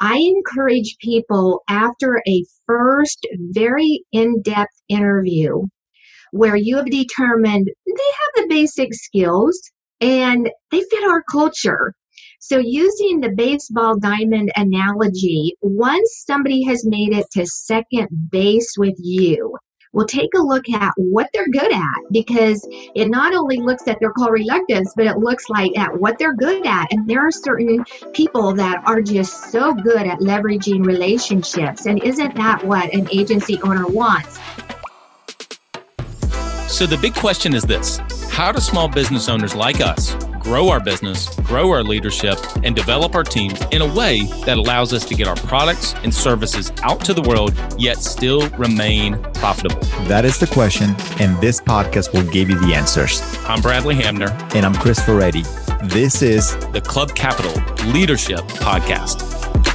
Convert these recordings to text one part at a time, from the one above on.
I encourage people after a first very in-depth interview where you have determined they have the basic skills and they fit our culture. So using the baseball diamond analogy, once somebody has made it to second base with you, we'll take a look at what they're good at, because it not only looks at their call reluctance, but it looks like at what they're good at. And there are certain people that are just so good at leveraging relationships. And isn't that what an agency owner wants? So the big question is this: how do small business owners like us grow our business, grow our leadership, and develop our teams in a way that allows us to get our products and services out to the world, yet still remain profitable? That is the question, and this podcast will give you the answers. I'm Bradley Hamner. And I'm Chris Ferretti. This is the Club Capital Leadership Podcast.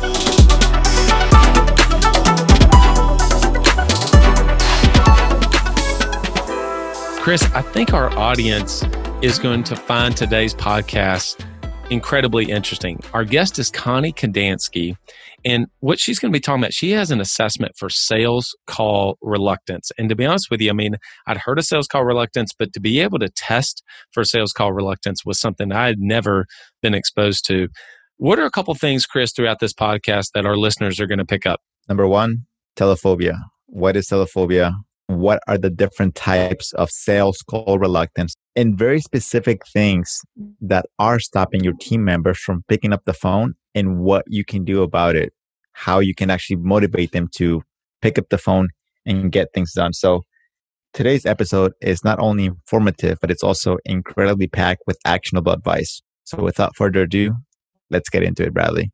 Chris, I think our audience is going to find today's podcast incredibly interesting. Our guest is Connie Kandansky, and what she's going to be talking about, she has an assessment for sales call reluctance. And to be honest with you, I mean, I'd heard of sales call reluctance, but to be able to test for sales call reluctance was something I had never been exposed to. What are a couple things, Chris, throughout this podcast that our listeners are going to pick up? Number one, telephobia. What is telephobia? What are the different types of sales call reluctance, and very specific things that are stopping your team members from picking up the phone, and what you can do about it, how you can actually motivate them to pick up the phone and get things done. So today's episode is not only informative, but it's also incredibly packed with actionable advice. So without further ado, let's get into it, Bradley.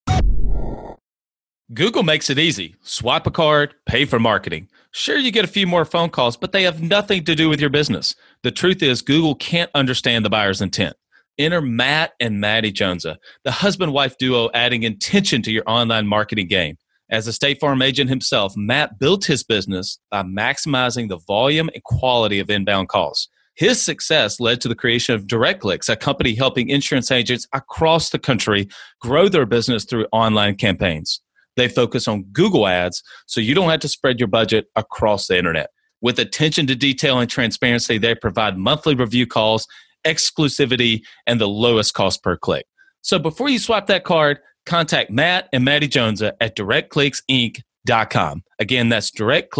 Google makes it easy. Swipe a card, pay for marketing. Sure, you get a few more phone calls, but they have nothing to do with your business. The truth is, Google can't understand the buyer's intent. Enter Matt and Maddie Jonza, the husband-wife duo adding intention to your online marketing game. As a State Farm agent himself, Matt built his business by maximizing the volume and quality of inbound calls. His success led to the creation of DirectClicks, a company helping insurance agents across the country grow their business through online campaigns. They focus on Google ads, so you don't have to spread your budget across the internet. With attention to detail and transparency, they provide monthly review calls, exclusivity, and the lowest cost per click. So before you swipe that card, contact Matt and Maddie Jonza at DirectClicksInc.com. Again, that's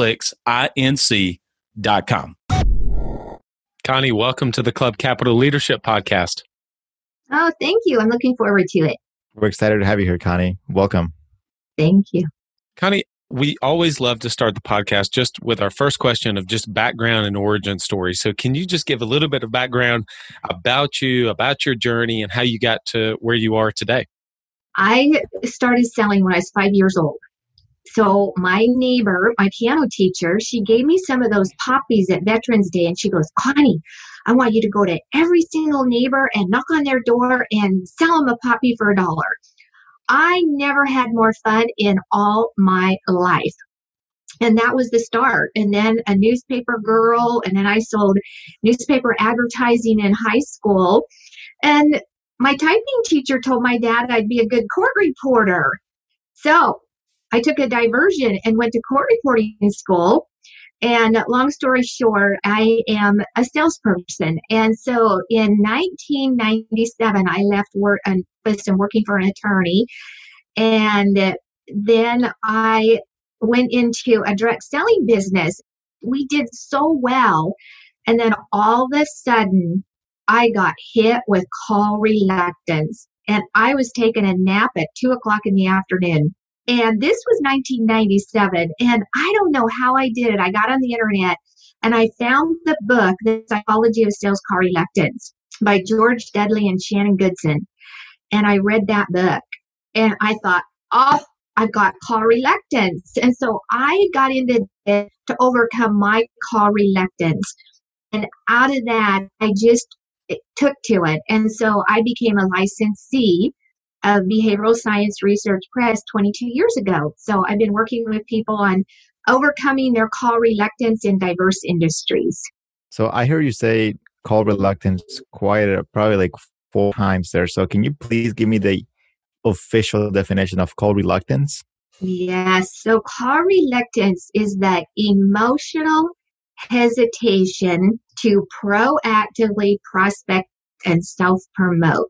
DirectClicksInc.com. Connie, welcome to the Club Capital Leadership Podcast. Oh, thank you. I'm looking forward to it. We're excited to have you here, Connie. Welcome. Thank you. Connie, we always love to start the podcast just with our first question of just background and origin story. So can you just give a little bit of background about you, about your journey, and how you got to where you are today? I started selling when I was 5 years old. So my neighbor, my piano teacher, she gave me some of those poppies at Veterans Day, and she goes, Connie, I want you to go to every single neighbor and knock on their door and sell them a poppy for $1. I never had more fun in all my life. And that was the start. And then a newspaper girl, and then I sold newspaper advertising in high school. And my typing teacher told my dad I'd be a good court reporter. So I took a diversion and went to court reporting school. And long story short, I am a salesperson. And so in 1997, I left work and was working for an attorney. And then I went into a direct selling business. We did so well. And then all of a sudden, I got hit with call reluctance. And I was taking a nap at 2 o'clock in the afternoon. And this was 1997, and I don't know how I did it. I got on the internet, and I found the book, The Psychology of Sales Call Reluctance by George Dudley and Shannon Goodson. And I read that book, and I thought, oh, I've got call reluctance. And so I got into it to overcome my call reluctance. And out of that, I just took to it. And so I became a licensee of Behavioral Science Research Press 22 years ago. So I've been working with people on overcoming their call reluctance in diverse industries. So I hear you say call reluctance probably like 4 times there. So can you please give me the official definition of call reluctance? Yes. So call reluctance is that emotional hesitation to proactively prospect and self-promote.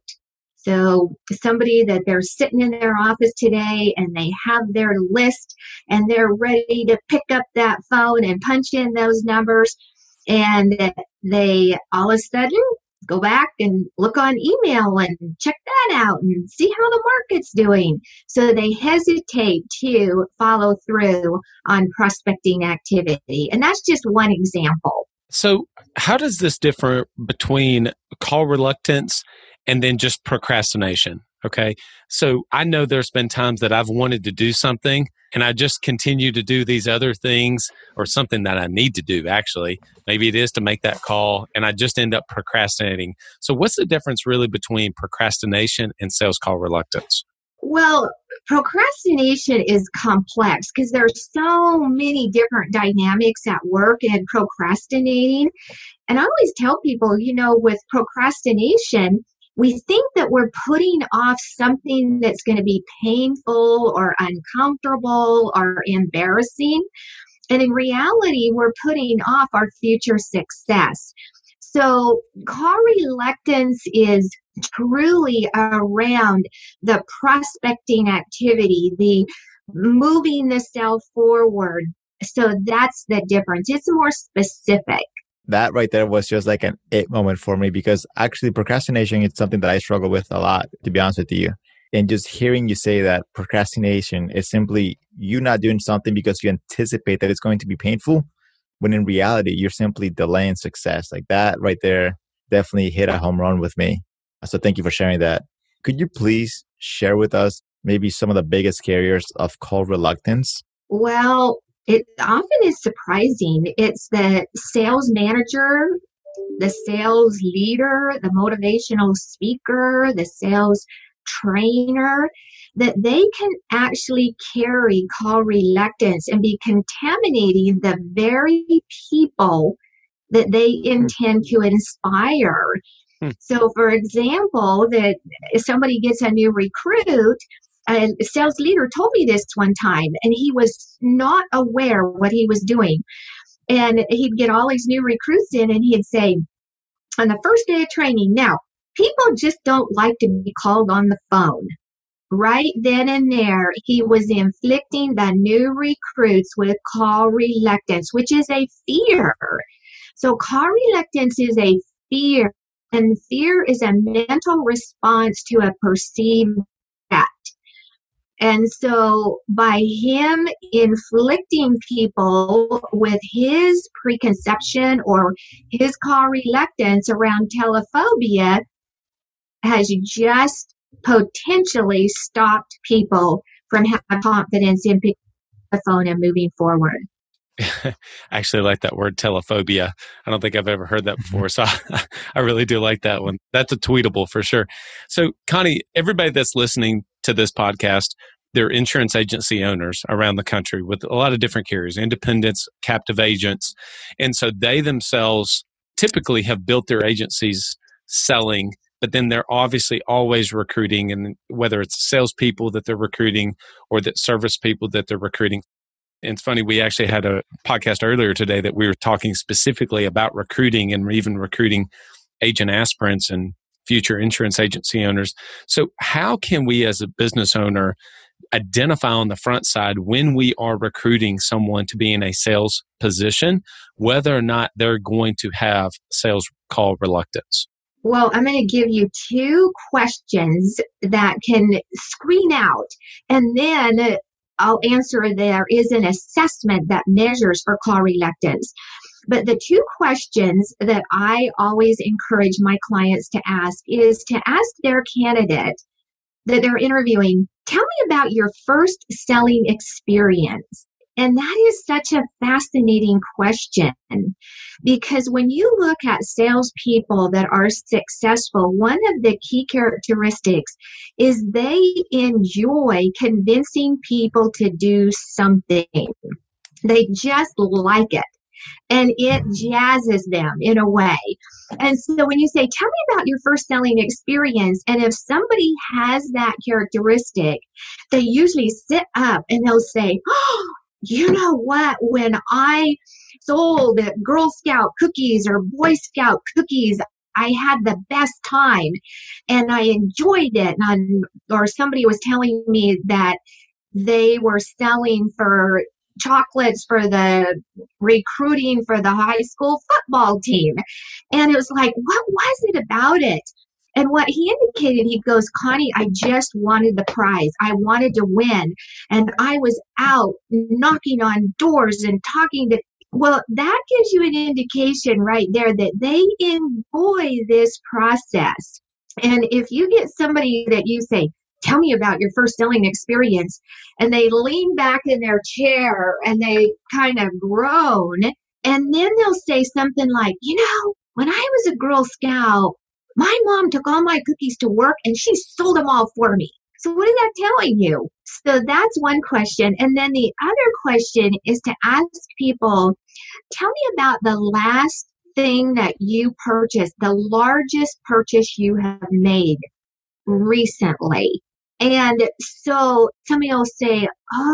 So somebody that they're sitting in their office today and they have their list and they're ready to pick up that phone and punch in those numbers, and they all of a sudden go back and look on email and check that out and see how the market's doing. So they hesitate to follow through on prospecting activity. And that's just one example. So how does this differ between call reluctance and then just procrastination? Okay. So I know there's been times that I've wanted to do something and I just continue to do these other things, or something that I need to do, actually. Maybe it is to make that call, and I just end up procrastinating. So what's the difference really between procrastination and sales call reluctance? Well, procrastination is complex because there's so many different dynamics at work in procrastinating. And I always tell people, with procrastination, we think that we're putting off something that's going to be painful or uncomfortable or embarrassing. And in reality, we're putting off our future success. So call reluctance is truly around the prospecting activity, the moving the sale forward. So that's the difference. It's more specific. That right there was just like an it moment for me, because actually procrastination is something that I struggle with a lot, to be honest with you. And just hearing you say that procrastination is simply you not doing something because you anticipate that it's going to be painful, when in reality, you're simply delaying success. Like that right there definitely hit a home run with me. So thank you for sharing that. Could you please share with us maybe some of the biggest carriers of call reluctance? Well, it often is surprising. It's the sales manager, the sales leader, the motivational speaker, the sales trainer, that they can actually carry call reluctance and be contaminating the very people that they intend to inspire. So, for example, that if somebody gets a new recruit, a sales leader told me this one time, and he was not aware what he was doing. And he'd get all these new recruits in, and he'd say, on the first day of training, now, people just don't like to be called on the phone. Right then and there, he was inflicting the new recruits with call reluctance, which is a fear. So call reluctance is a fear, and fear is a mental response to a perceived threat. And so by him inflicting people with his preconception or his call reluctance around telephobia has just potentially stopped people from having confidence in picking up the phone and moving forward. I actually like that word, telephobia. I don't think I've ever heard that before. So I really do like that one. That's a tweetable for sure. So Connie, everybody that's listening to this podcast, they're insurance agency owners around the country with a lot of different carriers, independents, captive agents. And so they themselves typically have built their agencies selling, but then they're obviously always recruiting, and whether it's salespeople that they're recruiting or that service people that they're recruiting. And it's funny, we actually had a podcast earlier today that we were talking specifically about recruiting and even recruiting agent aspirants and future insurance agency owners. So how can we as a business owner identify on the front side when we are recruiting someone to be in a sales position, whether or not they're going to have sales call reluctance? Well, I'm going to give you 2 questions that can screen out, and then I'll answer. There is an assessment that measures for call reluctance. But the 2 questions that I always encourage my clients to ask is to ask their candidate that they're interviewing, tell me about your first selling experience. And that is such a fascinating question, because when you look at salespeople that are successful, one of the key characteristics is they enjoy convincing people to do something. They just like it. and it jazzes them in a way. And so when you say, tell me about your first selling experience, and if somebody has that characteristic, they usually sit up and they'll say, oh, you know what, when I sold Girl Scout cookies or Boy Scout cookies, I had the best time and I enjoyed it. Or somebody was telling me that they were selling for chocolates for the recruiting for the high school football team. And it was like, what was it about it? And what he indicated, he goes, Connie, I just wanted the prize. I wanted to win. And I was out knocking on doors and talking to, well, that gives you an indication right there that they enjoy this process. And if you get somebody that you say, tell me about your first selling experience, and they lean back in their chair and they kind of groan, and then they'll say something like, you know, when I was a Girl Scout, my mom took all my cookies to work and she sold them all for me. So what is that telling you? So that's one question. And then the other question is to ask people, tell me about the last thing that you purchased, the largest purchase you have made recently. And so somebody will say,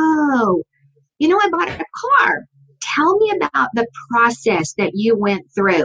oh, you know, I bought a car. Tell me about the process that you went through.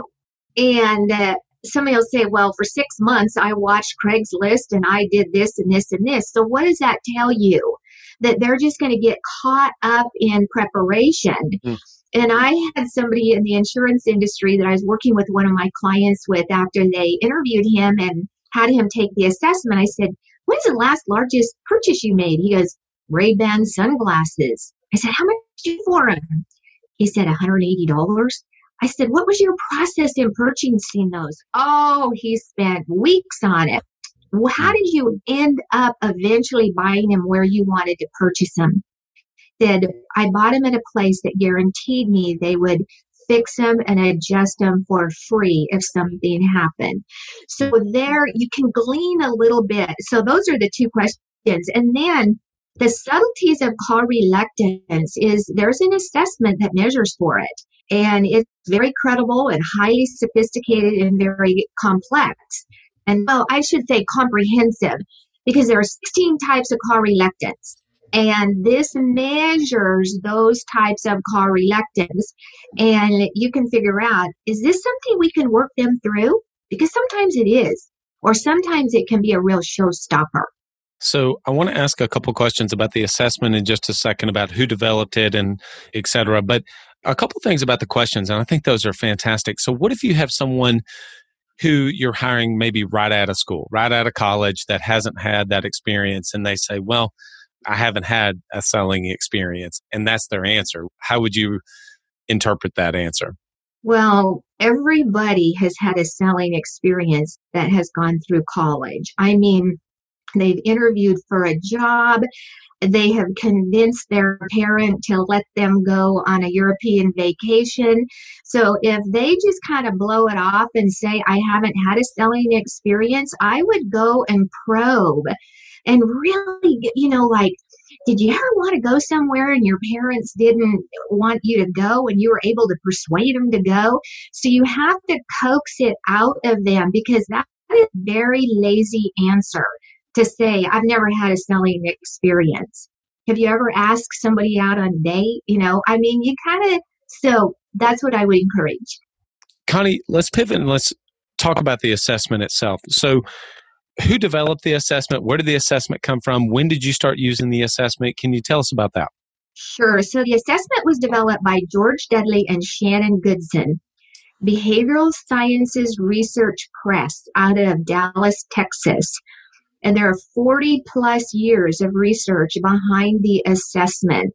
And somebody will say, well, for 6 months, I watched Craigslist and I did this and this and this. So what does that tell you? That they're just going to get caught up in preparation. And I had somebody in the insurance industry that I was working with one of my clients with after they interviewed him and had him take the assessment. I said, when's the last largest purchase you made? He goes, Ray-Ban sunglasses. I said, how much did you for them? He said, $180. I said, what was your process in purchasing those? Oh, he spent weeks on it. Well, how did you end up eventually buying them where you wanted to purchase them? Said, I bought them at a place that guaranteed me they would fix them and adjust them for free if something happened. So there you can glean a little bit. So those are the two questions. And then the subtleties of call reluctance is there's an assessment that measures for it. And it's very credible and highly sophisticated and very complex. And well, I should say comprehensive, because there are 16 types of call reluctance. And this measures those types of call reluctance. And you can figure out, is this something we can work them through? Because sometimes it is, or sometimes it can be a real showstopper. So I want to ask a couple questions about the assessment in just a second, about who developed it and et cetera. But a couple things about the questions, and I think those are fantastic. So what if you have someone who you're hiring maybe right out of school, right out of college, that hasn't had that experience, and they say, well, I haven't had a selling experience, and that's their answer. How would you interpret that answer? Well, everybody has had a selling experience that has gone through college. I mean, they've interviewed for a job. They have convinced their parent to let them go on a European vacation. So if they just kind of blow it off and say, I haven't had a selling experience, I would go and probe and really, you know, like, did you ever want to go somewhere and your parents didn't want you to go and you were able to persuade them to go? So you have to coax it out of them, because that is a very lazy answer to say, I've never had a selling experience. Have you ever asked somebody out on a date? You know, I mean, you kind of, so that's what I would encourage. Connie, let's pivot and let's talk about the assessment itself. So who developed the assessment? Where did the assessment come from? When did you start using the assessment? Can you tell us about that? Sure. So the assessment was developed by George Dudley and Shannon Goodson, Behavioral Sciences Research Press out of Dallas, Texas. And there are 40 plus years of research behind the assessment.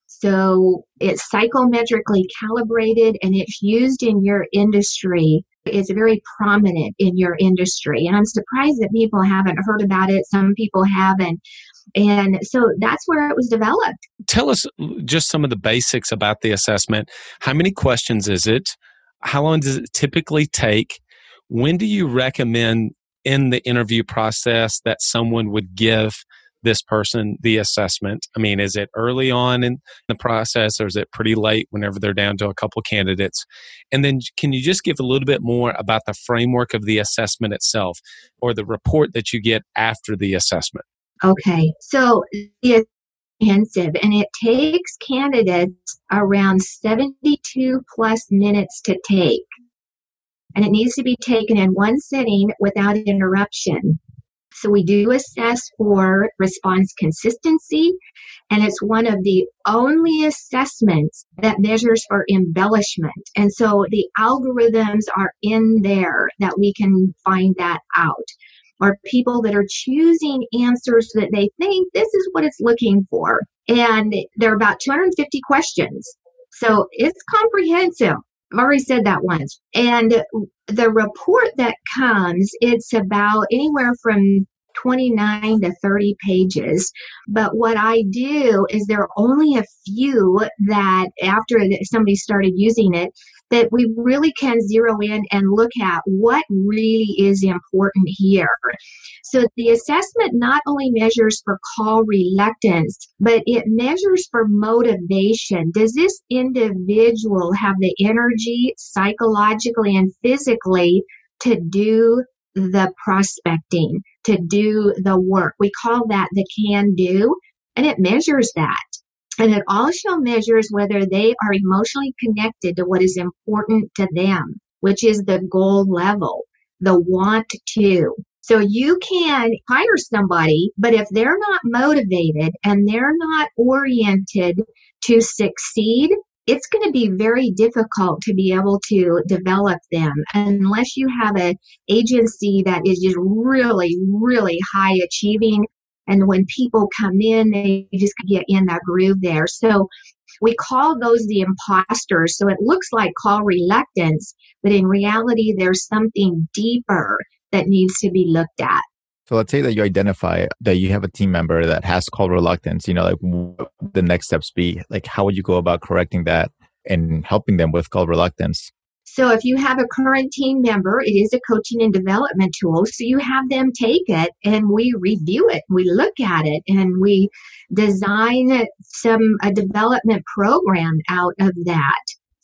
So it's psychometrically calibrated and it's used in your industry. It's very prominent in your industry. And I'm surprised that people haven't heard about it. Some people haven't. And so that's where it was developed. Tell us just some of the basics about the assessment. How many questions is it? How long does it typically take? When do you recommend in the interview process that someone would give this person the assessment? I mean, is it early on in the process, or is it pretty late whenever they're down to a couple candidates? And then can you just give a little bit more about the framework of the assessment itself, or the report that you get after the assessment? Okay, so it's comprehensive, and it takes candidates around 72 plus minutes to take. And it needs to be taken in one sitting without interruption. So we do assess for response consistency, and it's one of the only assessments that measures for embellishment. And so the algorithms are in there that we can find that out. Or people that are choosing answers that they think this is what it's looking for. And there are about 250 questions. So it's comprehensive. I've already said that once. And the report that comes, it's about anywhere from 29 to 30 pages. But what I do is there are only a few that after somebody started using it, that we really can zero in and look at what really is important here. So the assessment not only measures for call reluctance, but it measures for motivation. Does this individual have the energy psychologically and physically to do the prospecting, to do the work? We call that the can do, and it measures that. And it also measures whether they are emotionally connected to what is important to them, which is the goal level, the want to. So you can hire somebody, but if they're not motivated and they're not oriented to succeed, it's going to be very difficult to be able to develop them unless you have an agency that is just really, really high achieving. And when people come in, they just get in that groove there. So we call those the imposters. So it looks like call reluctance, but in reality, there's something deeper that needs to be looked at. So let's say that you identify that you have a team member that has call reluctance, like what would the next steps be? Like, how would you go about correcting that and helping them with call reluctance? So if you have a current team member, it is a coaching and development tool. So you have them take it and we review it, we look at it, and we design a development program out of that.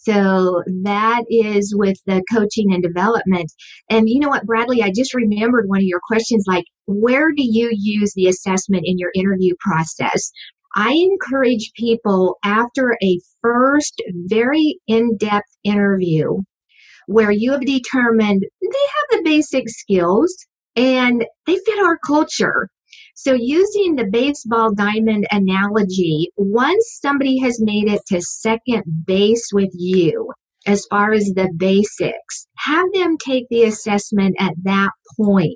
So that is with the coaching and development. And you know what, Bradley, I just remembered one of your questions, like, where do you use the assessment in your interview process? I encourage people after a first very in-depth interview where you have determined they have the basic skills and they fit our culture. So using the baseball diamond analogy, once somebody has made it to second base with you, as far as the basics, have them take the assessment at that point.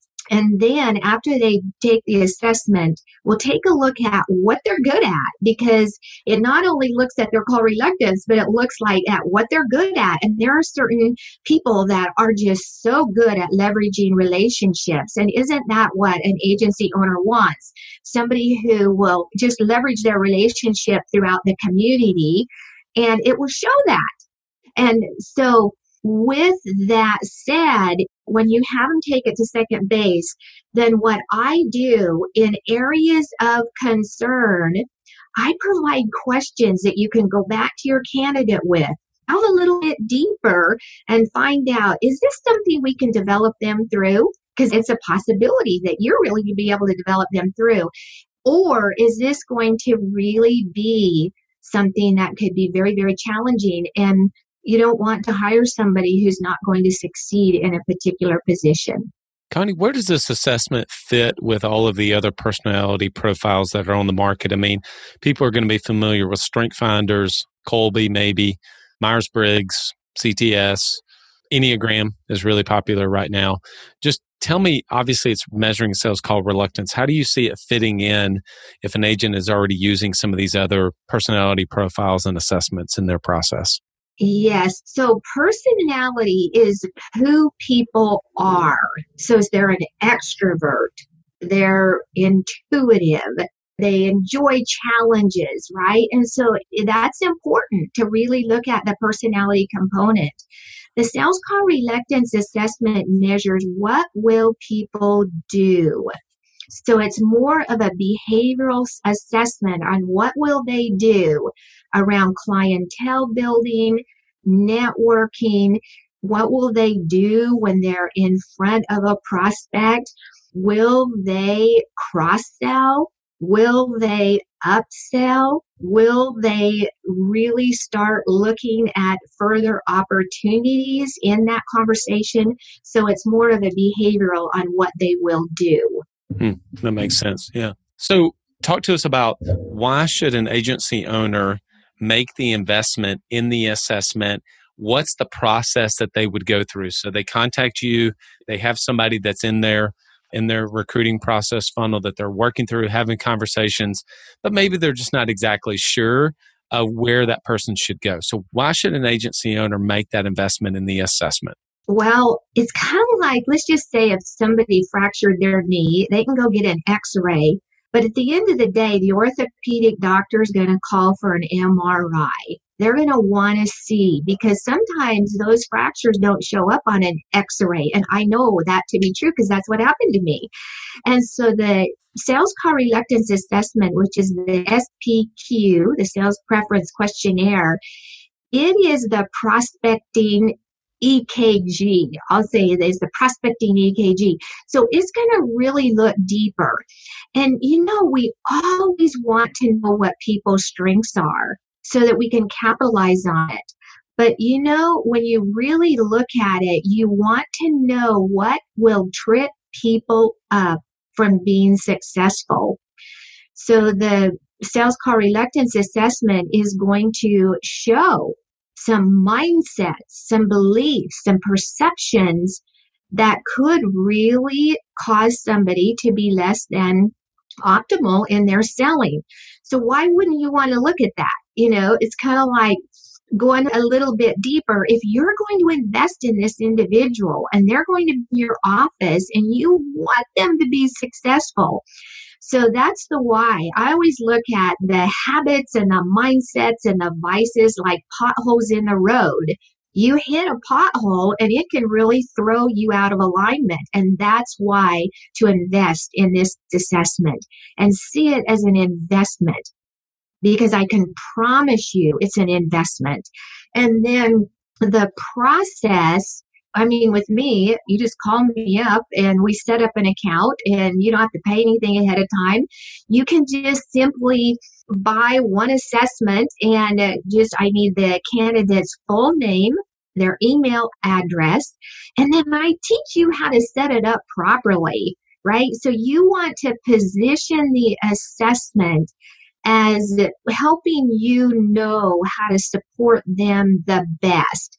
And then after they take the assessment, we'll take a look at what they're good at, because it not only looks at their call reluctance, but it looks like at what they're good at. And there are certain people that are just so good at leveraging relationships. And isn't that what an agency owner wants? Somebody who will just leverage their relationship throughout the community, and it will show that. And so with that said, when you have them take it to second base, then what I do in areas of concern, I provide questions that you can go back to your candidate with, delve a little bit deeper and find out, is this something we can develop them through? Because it's a possibility that you're really going to be able to develop them through. Or is this going to really be something that could be very, very challenging? And you don't want to hire somebody who's not going to succeed in a particular position. Connie, where does this assessment fit with all of the other personality profiles that are on the market? I mean, people are going to be familiar with Strength Finders, Kolbe maybe, Myers-Briggs, CTS, Enneagram is really popular right now. Just tell me, obviously it's measuring sales call reluctance. How do you see it fitting in if an agent is already using some of these other personality profiles and assessments in their process? Yes. So personality is who people are. So they're an extrovert. They're intuitive. They enjoy challenges, right? And so that's important to really look at the personality component. The sales call reluctance assessment measures what will people do. So it's more of a behavioral assessment on what will they do around clientele building, networking, what will they do when they're in front of a prospect? Will they cross-sell? Will they upsell? Will they really start looking at further opportunities in that conversation? So it's more of a behavioral on what they will do. That makes sense. Yeah. So talk to us about why should an agency owner make the investment in the assessment? What's the process that they would go through? So they contact you, they have somebody that's in their recruiting process funnel that they're working through, having conversations, but maybe they're just not exactly sure where that person should go. So why should an agency owner make that investment in the assessment? Well, it's kind of like, let's just say if somebody fractured their knee, they can go get an x-ray. But at the end of the day, the orthopedic doctor is going to call for an MRI. They're going to want to see, because sometimes those fractures don't show up on an x-ray. And I know that to be true because that's what happened to me. And so the sales call reluctance assessment, which is the SPQ, the sales preference questionnaire, it is the prospecting EKG. I'll say it is the prospecting EKG. So it's going to really look deeper. And we always want to know what people's strengths are so that we can capitalize on it. But when you really look at it, you want to know what will trip people up from being successful. So the sales call reluctance assessment is going to show some mindsets, some beliefs, some perceptions that could really cause somebody to be less than optimal in their selling. So why wouldn't you want to look at that? It's kind of like going a little bit deeper. If you're going to invest in this individual and they're going to be in your office and you want them to be successful, so that's the why. I always look at the habits and the mindsets and the vices like potholes in the road. You hit a pothole and it can really throw you out of alignment. And that's why to invest in this assessment and see it as an investment, because I can promise you it's an investment. And then the process, with me, you just call me up and we set up an account and you don't have to pay anything ahead of time. You can just simply buy one assessment and I need the candidate's full name, their email address, and then I teach you how to set it up properly, right? So you want to position the assessment as helping you know how to support them the best.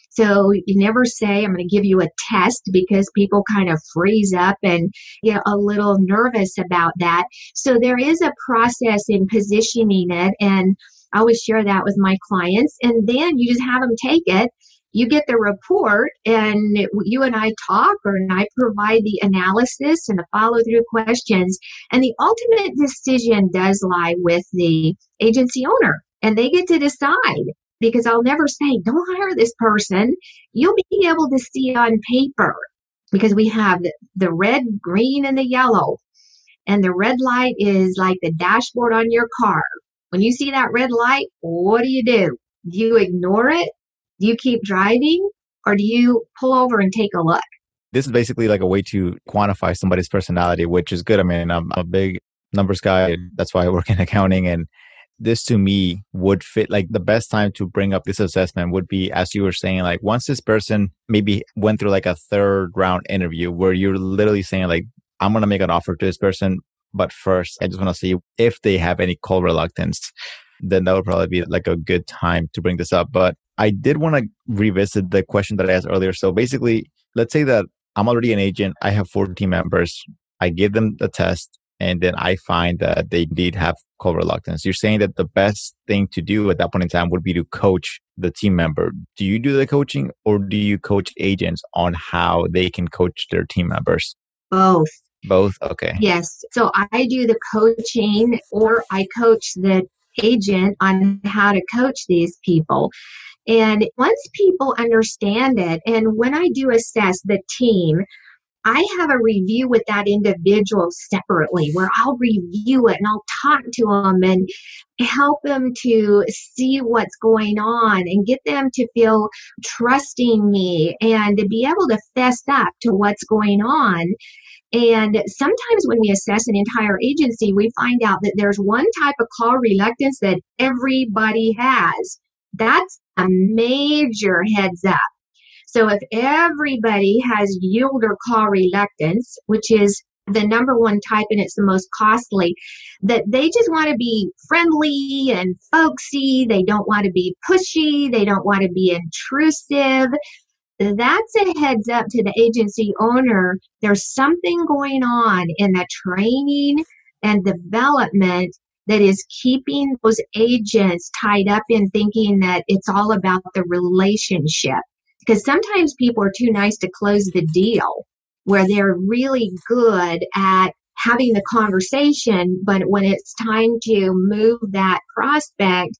So you never say, I'm going to give you a test, because people kind of freeze up and get a little nervous about that. So there is a process in positioning it, and I always share that with my clients. And then you just have them take it. You get the report, and you and I talk, and I provide the analysis and the follow-through questions. And the ultimate decision does lie with the agency owner, and they get to decide. Because I'll never say, don't hire this person. You'll be able to see on paper, because we have the red, green, and the yellow. And the red light is like the dashboard on your car. When you see that red light, what do? Do you ignore it? Do you keep driving? Or do you pull over and take a look? This is basically like a way to quantify somebody's personality, which is good. I'm a big numbers guy. That's why I work in accounting. And this to me would fit. Like the best time to bring up this assessment would be, as you were saying, like once this person maybe went through like a third round interview where you're literally saying like, I'm going to make an offer to this person, but first I just want to see if they have any call reluctance. Then that would probably be like a good time to bring this up. But I did want to revisit the question that I asked earlier. So basically, let's say that I'm already an agent. I have 4 team members. I give them the test, and then I find that they indeed have call reluctance. You're saying that the best thing to do at that point in time would be to coach the team member. Do you do the coaching, or do you coach agents on how they can coach their team members? Both. Both? Okay. Yes. So I do the coaching, or I coach the agent on how to coach these people. And once people understand it, and when I do assess the team, I have a review with that individual separately where I'll review it and I'll talk to them and help them to see what's going on and get them to feel trusting me and to be able to fess up to what's going on. And sometimes when we assess an entire agency, we find out that there's one type of call reluctance that everybody has. That's a major heads up. So if everybody has yield or call reluctance, which is the number one type and it's the most costly, that they just want to be friendly and folksy, they don't want to be pushy, they don't want to be intrusive, that's a heads up to the agency owner. There's something going on in the training and development that is keeping those agents tied up in thinking that it's all about the relationship. Because sometimes people are too nice to close the deal, where they're really good at having the conversation, but when it's time to move that prospect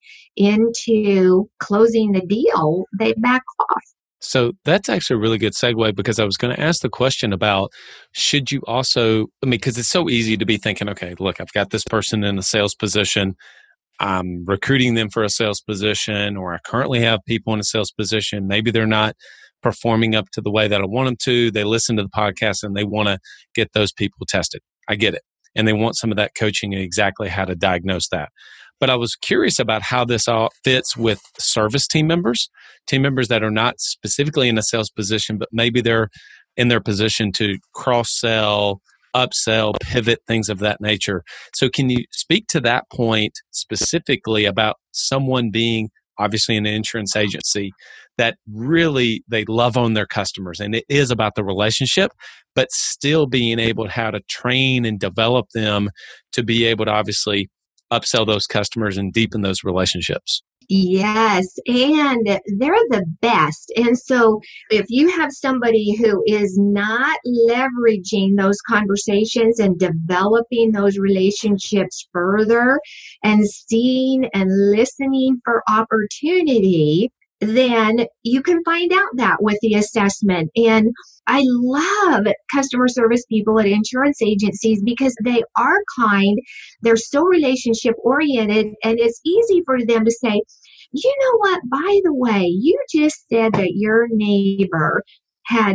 into closing the deal, they back off. So that's actually a really good segue, because I was going to ask the question about, should you also, because it's so easy to be thinking, okay, look, I've got this person in a sales position. I'm recruiting them for a sales position, or I currently have people in a sales position. Maybe they're not performing up to the way that I want them to. They listen to the podcast and they want to get those people tested. I get it. And they want some of that coaching and exactly how to diagnose that. But I was curious about how this all fits with service team members that are not specifically in a sales position, but maybe they're in their position to cross-sell, upsell, pivot, things of that nature. So can you speak to that point specifically about someone being obviously in an insurance agency that really they love on their customers, and it is about the relationship, but still being able to how to train and develop them to be able to obviously upsell those customers and deepen those relationships? Yes, and they're the best. And so if you have somebody who is not leveraging those conversations and developing those relationships further and seeing and listening for opportunity, then you can find out that with the assessment. And I love customer service people at insurance agencies because they are kind, they're so relationship oriented, and it's easy for them to say, you know what, by the way, you just said that your neighbor had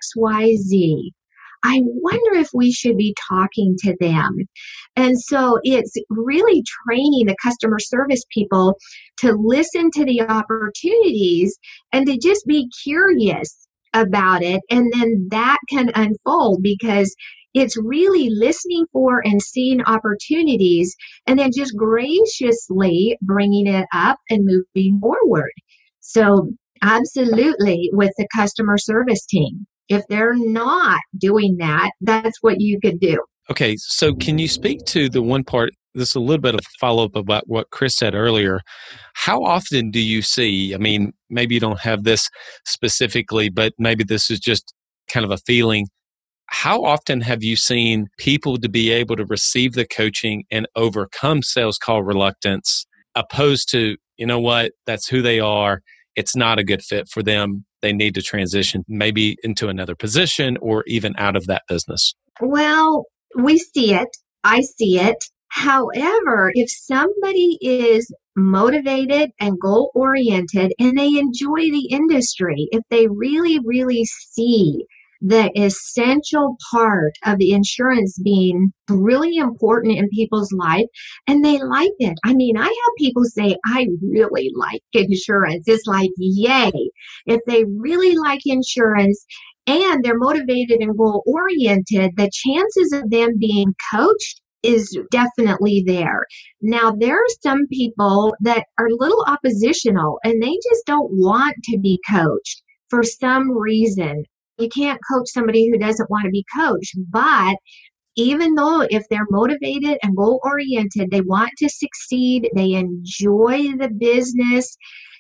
XYZ. I wonder if we should be talking to them. And so it's really training the customer service people to listen to the opportunities and to just be curious about it. And then that can unfold because it's really listening for and seeing opportunities and then just graciously bringing it up and moving forward. So absolutely with the customer service team. If they're not doing that, that's what you could do. Okay, so can you speak to the one part, this is a little bit of follow-up about what Chris said earlier. How often do you see, I mean, maybe you don't have this specifically, but maybe this is just kind of a feeling. How often have you seen people to be able to receive the coaching and overcome sales call reluctance, opposed to, you know what, that's who they are, it's not a good fit for them, they need to transition maybe into another position or even out of that business? Well, we see it. I see it. However, if somebody is motivated and goal-oriented and they enjoy the industry, if they really, really see the essential part of the insurance being really important in people's life and they like it. I mean, I have people say, I really like insurance. It's like, yay. If they really like insurance and they're motivated and goal-oriented, the chances of them being coached is definitely there. Now, there are some people that are a little oppositional and they just don't want to be coached for some reason. You can't coach somebody who doesn't want to be coached, but even though if they're motivated and goal-oriented, they want to succeed, they enjoy the business,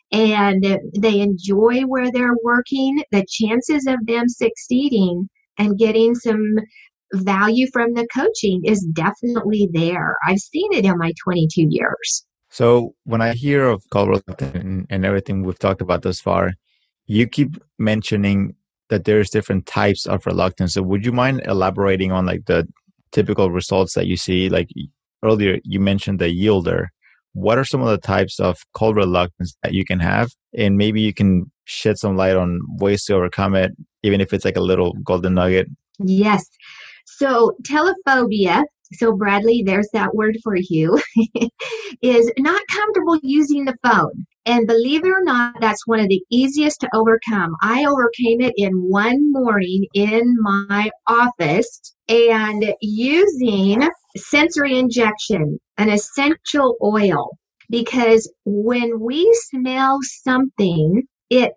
and they enjoy where they're working, the chances of them succeeding and getting some value from the coaching is definitely there. I've seen it in my 22 years. So when I hear of call reluctance and everything we've talked about thus far, you keep mentioning that there's different types of reluctance. So would you mind elaborating on like the typical results that you see? Like earlier, you mentioned the yielder. What are some of the types of cold reluctance that you can have? And maybe you can shed some light on ways to overcome it, even if it's like a little golden nugget. Yes. So telephobia, so Bradley, there's that word for you, is not comfortable using the phone. And believe it or not, that's one of the easiest to overcome. I overcame it in one morning in my office and using sensory injection, an essential oil, because when we smell something, it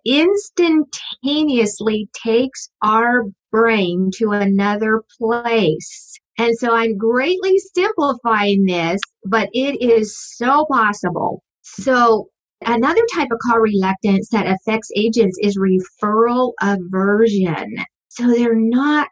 instantaneously takes our brain to another place. And so I'm greatly simplifying this, but it is so possible. So another type of call reluctance that affects agents is referral aversion. So they're not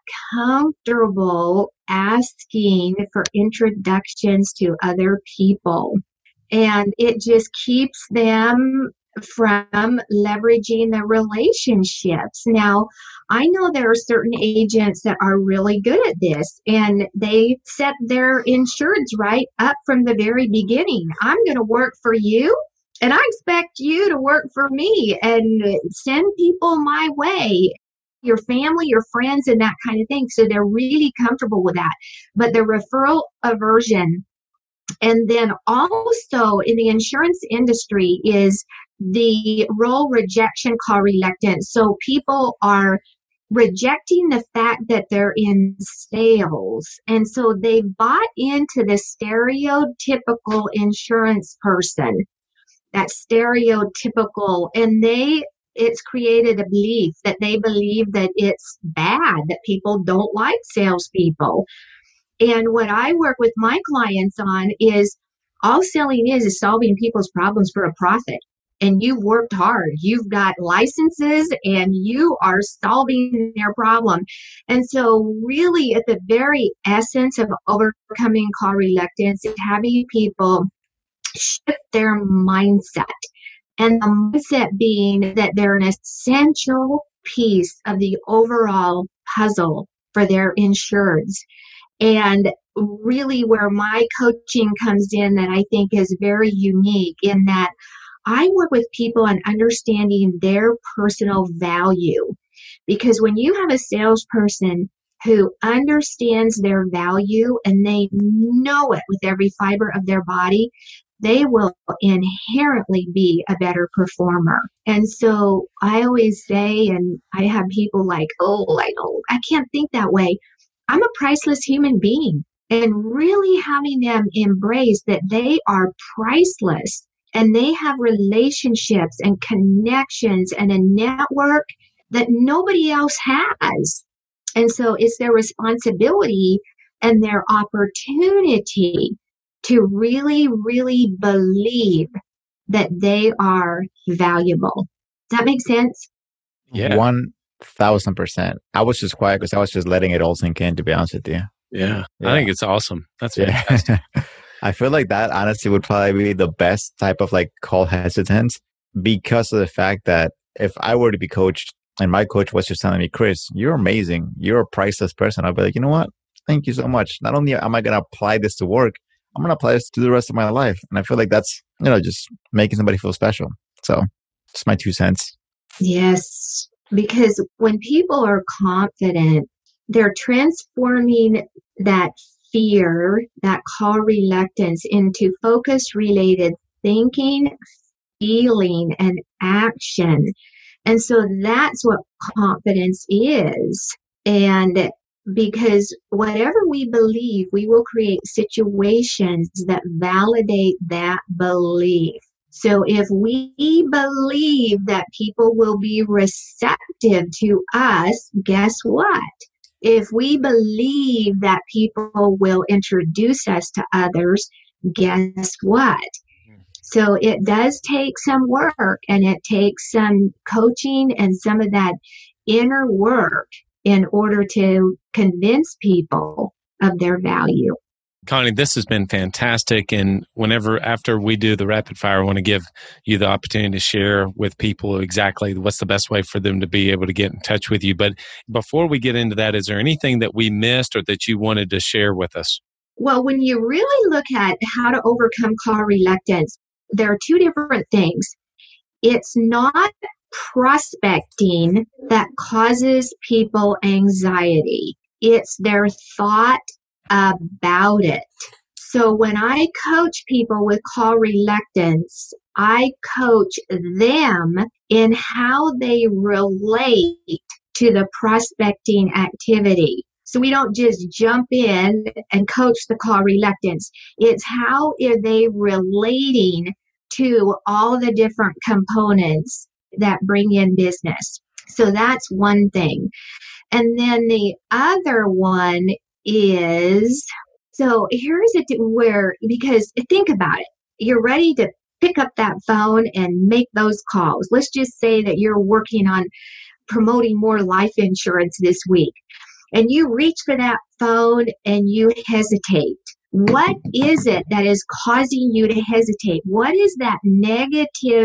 comfortable asking for introductions to other people. And it just keeps them from leveraging the relationships. Now, I know there are certain agents that are really good at this, and they set their insureds right up from the very beginning. I'm going to work for you, and I expect you to work for me and send people my way, your family, your friends, and that kind of thing. So they're really comfortable with that. But the referral aversion, and then also in the insurance industry, is the role rejection call reluctance. So people are rejecting the fact that they're in sales. And so they bought into the stereotypical insurance person, that stereotypical, and it's created a belief that they believe that it's bad, that people don't like salespeople. And what I work with my clients on is all selling is solving people's problems for a profit. And you've worked hard. You've got licenses and you are solving their problem. And so really at the very essence of overcoming call reluctance is having people shift their mindset. And the mindset being that they're an essential piece of the overall puzzle for their insureds. And really where my coaching comes in that I think is very unique in that I work with people on understanding their personal value. Because when you have a salesperson who understands their value and they know it with every fiber of their body, they will inherently be a better performer. And so I always say, and I have people like, I can't think that way. I'm a priceless human being. And really having them embrace that they are priceless and they have relationships and connections and a network that nobody else has. And so it's their responsibility and their opportunity to really, really believe that they are valuable. Does that make sense? Yeah. 1,000%. I was just quiet because I was just letting it all sink in, to be honest with you. Yeah. I think it's awesome. That's fantastic. I feel like that honestly would probably be the best type of like call hesitance, because of the fact that if I were to be coached and my coach was just telling me, Chris, you're amazing, you're a priceless person, I'll be like, you know what? Thank you so much. Not only am I going to apply this to work, I'm going to apply this to the rest of my life. And I feel like that's, just making somebody feel special. So just my 2 cents. Yes, because when people are confident, they're transforming that fear, that call reluctance into focus related thinking, feeling, and action. And so that's what confidence is. And because whatever we believe, we will create situations that validate that belief. So if we believe that people will be receptive to us, guess what? If we believe that people will introduce us to others, guess what? So it does take some work, and it takes some coaching and some of that inner work in order to convince people of their value. Connie, this has been fantastic. And after we do the rapid fire, I want to give you the opportunity to share with people exactly what's the best way for them to be able to get in touch with you. But before we get into that, is there anything that we missed or that you wanted to share with us? Well, when you really look at how to overcome call reluctance, there are two different things. It's not prospecting that causes people anxiety. It's their thought about it. So when I coach people with call reluctance, I coach them in how they relate to the prospecting activity. So we don't just jump in and coach the call reluctance. It's how are they relating to all the different components that bring in business. So that's one thing. And then the other one is, so here's it where, because think about it, you're ready to pick up that phone and make those calls. Let's just say that you're working on promoting more life insurance this week, and you reach for that phone and you hesitate. What is it that is causing you to hesitate? What is that negative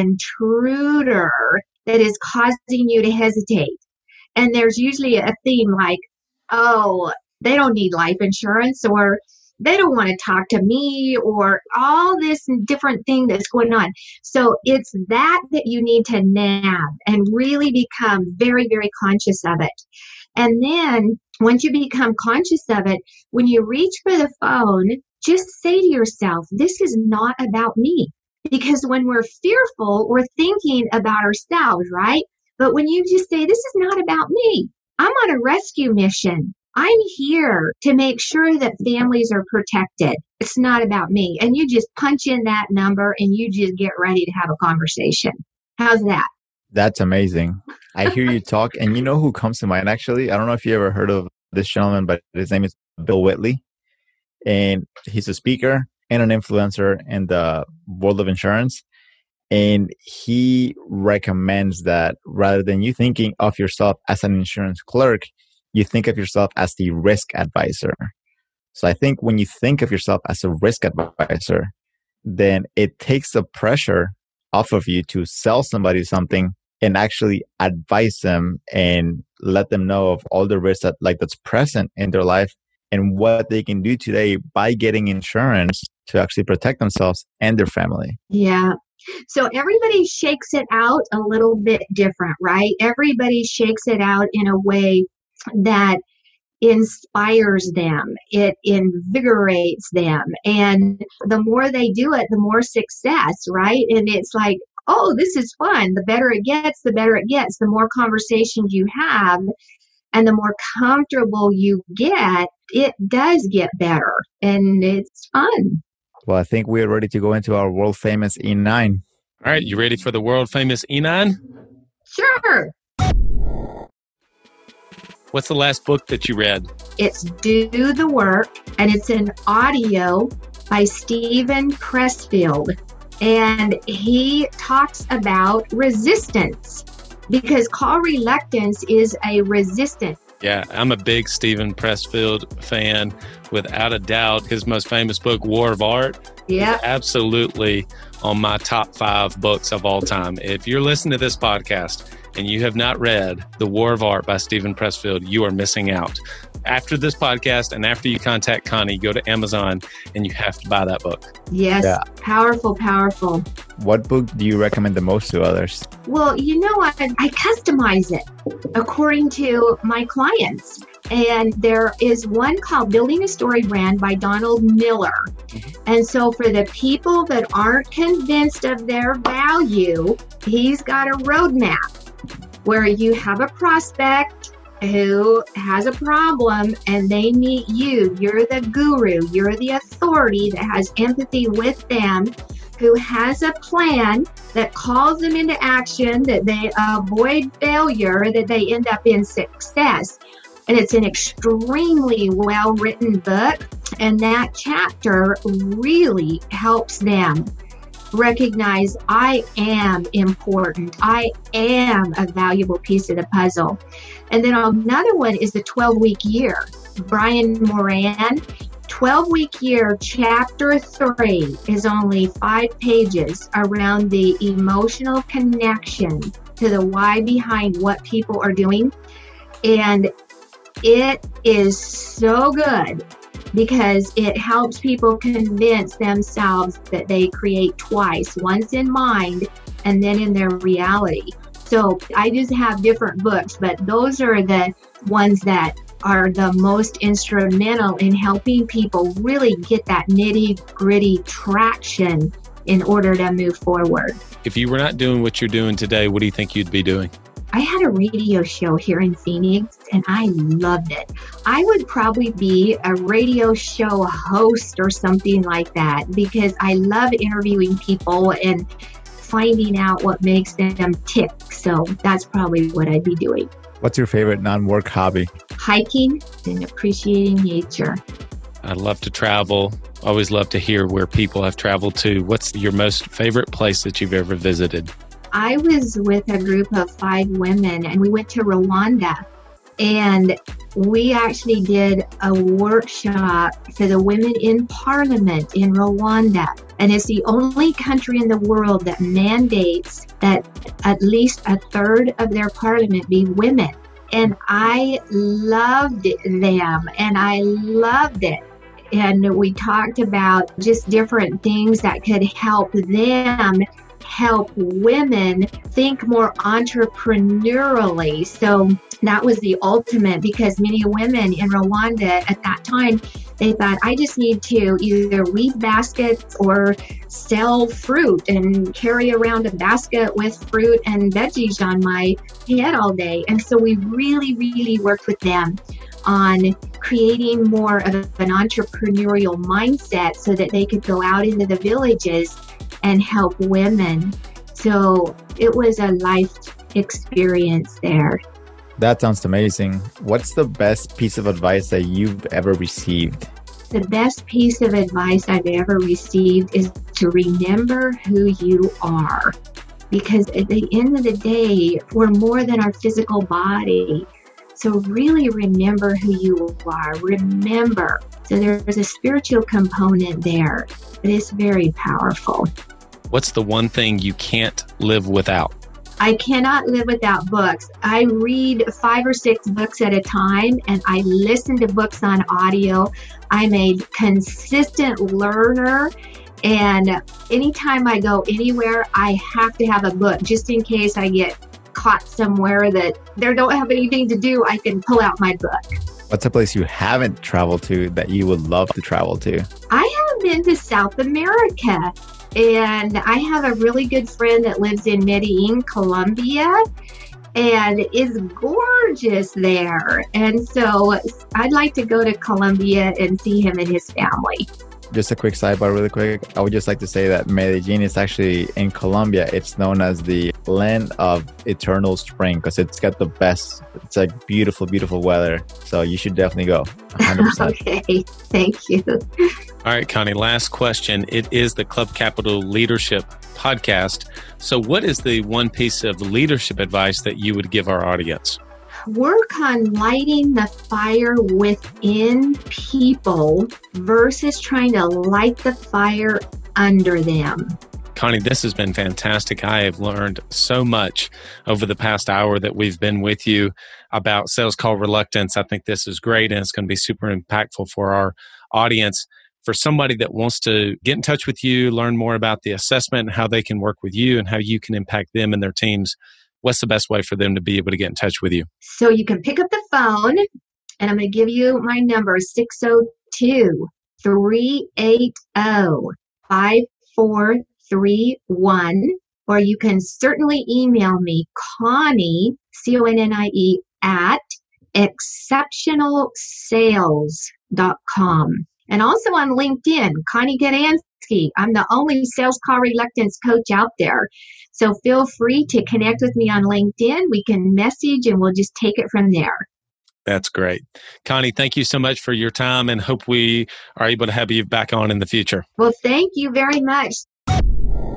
intruder that is causing you to hesitate? And there's usually a theme like, oh, they don't need life insurance, or they don't want to talk to me, or all this different thing that's going on. So it's that you need to nab and really become very, very conscious of it. And then once you become conscious of it, when you reach for the phone, just say to yourself, this is not about me. Because when we're fearful, we're thinking about ourselves, right? But when you just say, this is not about me, I'm on a rescue mission. I'm here to make sure that families are protected. It's not about me. And you just punch in that number and you just get ready to have a conversation. How's that? That's amazing. I hear you talk, and you know who comes to mind, actually? I don't know if you ever heard of this gentleman, but his name is Bill Whitley. And he's a speaker and an influencer in the world of insurance. And he recommends that rather than you thinking of yourself as an insurance clerk, you think of yourself as the risk advisor. So I think when you think of yourself as a risk advisor, then it takes the pressure off of you to sell somebody something and actually advise them and let them know of all the risks that's present in their life and what they can do today by getting insurance to actually protect themselves and their family. Yeah. So everybody shakes it out a little bit different, right? Everybody shakes it out in a way that inspires them. It invigorates them. And the more they do it, the more success, right? And it's like, oh, this is fun. The better it gets, the better it gets. The more conversations you have and the more comfortable you get, it does get better. And it's fun. Well, I think we're ready to go into our world famous E9. All right. You ready for the world famous E9? Sure. What's the last book that you read? It's Do the Work, and it's an audio by Steven Pressfield. And he talks about resistance, because call reluctance is a resistance. Yeah, I'm a big Steven Pressfield fan, without a doubt. His most famous book, War of Art, is absolutely on my top 5 books of all time. If you're listening to this podcast and you have not read The War of Art by Steven Pressfield, you are missing out. After this podcast and after you contact Connie, go to Amazon and you have to buy that book. Yes, yeah. Powerful, powerful. What book do you recommend the most to others? Well, you know what? I customize it according to my clients. And there is one called Building a Story Brand by Donald Miller. And so for the people that aren't convinced of their value, he's got a roadmap where you have a prospect who has a problem and they meet you. You're the guru. You're the authority that has empathy with them, who has a plan that calls them into action, that they avoid failure, that they end up in success. And it's an extremely well-written book. And that chapter really helps them recognize I am important. I am a valuable piece of the puzzle. And then another one is the 12-week year. Brian Moran, 12-week year, chapter 3 is only 5 pages around the emotional connection to the why behind what people are doing. And it is so good because it helps people convince themselves that they create twice, once in mind and then in their reality. So I just have different books, but those are the ones that are the most instrumental in helping people really get that nitty-gritty traction in order to move forward. If you were not doing what you're doing today, what do you think you'd be doing? I had a radio show here in Phoenix and I loved it. I would probably be a radio show host or something like that because I love interviewing people and finding out what makes them tick. So that's probably what I'd be doing. What's your favorite non-work hobby? Hiking and appreciating nature. I love to travel. Always love to hear where people have traveled to. What's your most favorite place that you've ever visited? I was with a group of 5 women and we went to Rwanda, and we actually did a workshop for the women in parliament in Rwanda. And it's the only country in the world that mandates that at least a third of their parliament be women. And I loved them and I loved it. And we talked about just different things that could help them help women think more entrepreneurially. So that was the ultimate, because many women in Rwanda at that time, they thought, I just need to either weave baskets or sell fruit and carry around a basket with fruit and veggies on my head all day. And so we really worked with them on creating more of an entrepreneurial mindset so that they could go out into the villages and help women. So it was a life experience there. That sounds amazing. What's the best piece of advice that you've ever received? The best piece of advice I've ever received is to remember who you are. Because at the end of the day, we're more than our physical body. So really remember who you are. Remember. So there's a spiritual component there, but it's very powerful. What's the one thing you can't live without? I cannot live without books. I read 5 or 6 books at a time, and I listen to books on audio. I'm a consistent learner, and anytime I go anywhere, I have to have a book just in case I get caught somewhere that they don't have anything to do. I can pull out my book. What's a place you haven't traveled to that you would love to travel to? I haven't been to South America. And I have a really good friend that lives in Medellin, Colombia, and is gorgeous there. And so I'd like to go to Colombia and see him and his family. Just a quick sidebar really quick. I would just like to say that Medellin is actually in Colombia. It's known as the land of eternal spring because it's got the best, it's like beautiful weather. So you should definitely go 100%. Okay, thank you. All right, Connie, last question. It is the Club Capital Leadership Podcast. So what is the one piece of leadership advice that you would give our audience? Work on lighting the fire within people versus trying to light the fire under them. Connie, this has been fantastic. I have learned so much over the past hour that we've been with you about sales call reluctance. I think this is great, and it's going to be super impactful for our audience. For somebody that wants to get in touch with you, learn more about the assessment and how they can work with you and how you can impact them and their teams, what's the best way for them to be able to get in touch with you? So you can pick up the phone, and I'm going to give you my number, 602-380-5431, or you can certainly email me, Connie, Connie, at exceptionalsales.com. And also on LinkedIn, Connie Gdansky. I'm the only sales call reluctance coach out there. So feel free to connect with me on LinkedIn. We can message and we'll just take it from there. That's great. Connie, thank you so much for your time and hope we are able to have you back on in the future. Well, thank you very much.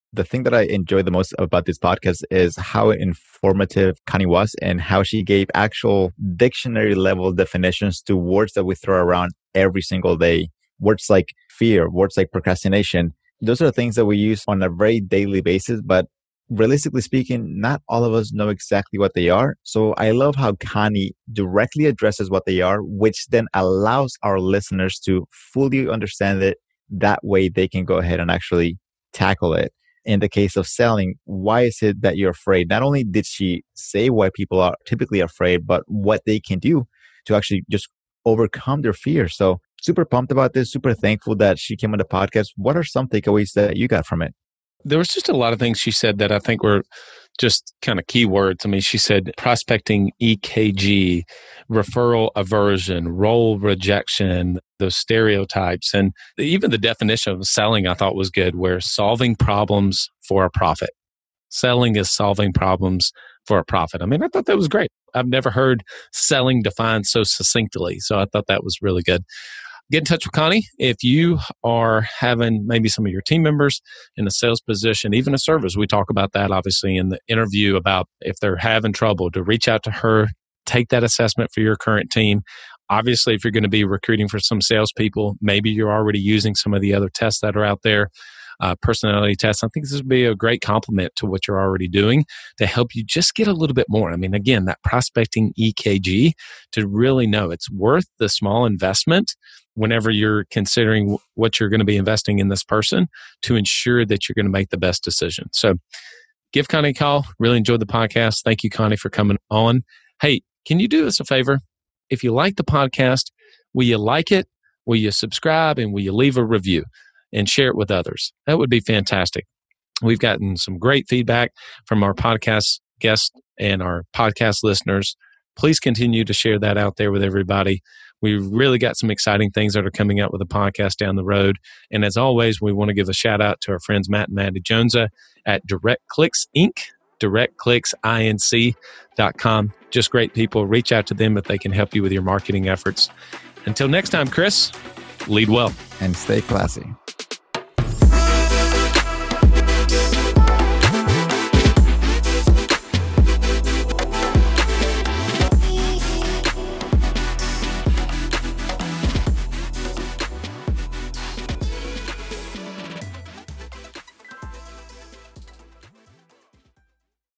The thing that I enjoy the most about this podcast is how informative Connie was and how she gave actual dictionary level definitions to words that we throw around every single day. Words like fear, words like procrastination. Those are things that we use on a very daily basis, but realistically speaking, not all of us know exactly what they are. So I love how Connie directly addresses what they are, which then allows our listeners to fully understand it. That way they can go ahead and actually tackle it. In the case of selling, why is it that you're afraid? Not only did she say why people are typically afraid, but what they can do to actually just overcome their fear. So super pumped about this, super thankful that she came on the podcast. What are some takeaways that you got from it? There was just a lot of things she said that I think were just kind of keywords. I mean, she said prospecting EKG, referral aversion, role rejection, those stereotypes, and even the definition of selling I thought was good, where solving problems for a profit. Selling is solving problems for a profit. I mean, I thought that was great. I've never heard selling defined so succinctly. So I thought that was really good. Get in touch with Connie if you are having maybe some of your team members in a sales position, even a service. We talk about that obviously in the interview about if they're having trouble, to reach out to her, take that assessment for your current team. Obviously, if you're going to be recruiting for some salespeople, maybe you're already using some of the other tests that are out there, personality tests. I think this would be a great complement to what you're already doing to help you just get a little bit more. I mean, again, that prospecting EKG to really know it's worth the small investment whenever you're considering what you're going to be investing in this person to ensure that you're going to make the best decision. So give Connie a call. Really enjoyed the podcast. Thank you, Connie, for coming on. Hey, can you do us a favor? If you like the podcast, will you like it? Will you subscribe? And will you leave a review and share it with others? That would be fantastic. We've gotten some great feedback from our podcast guests and our podcast listeners. Please continue to share that out there with everybody. We've really got some exciting things that are coming up with the podcast down the road. And as always, we want to give a shout out to our friends Matt and Maddie Jonesa at Direct Clicks Inc., directclicksinc.com. Just great people. Reach out to them if they can help you with your marketing efforts. Until next time, Chris, lead well. And stay classy.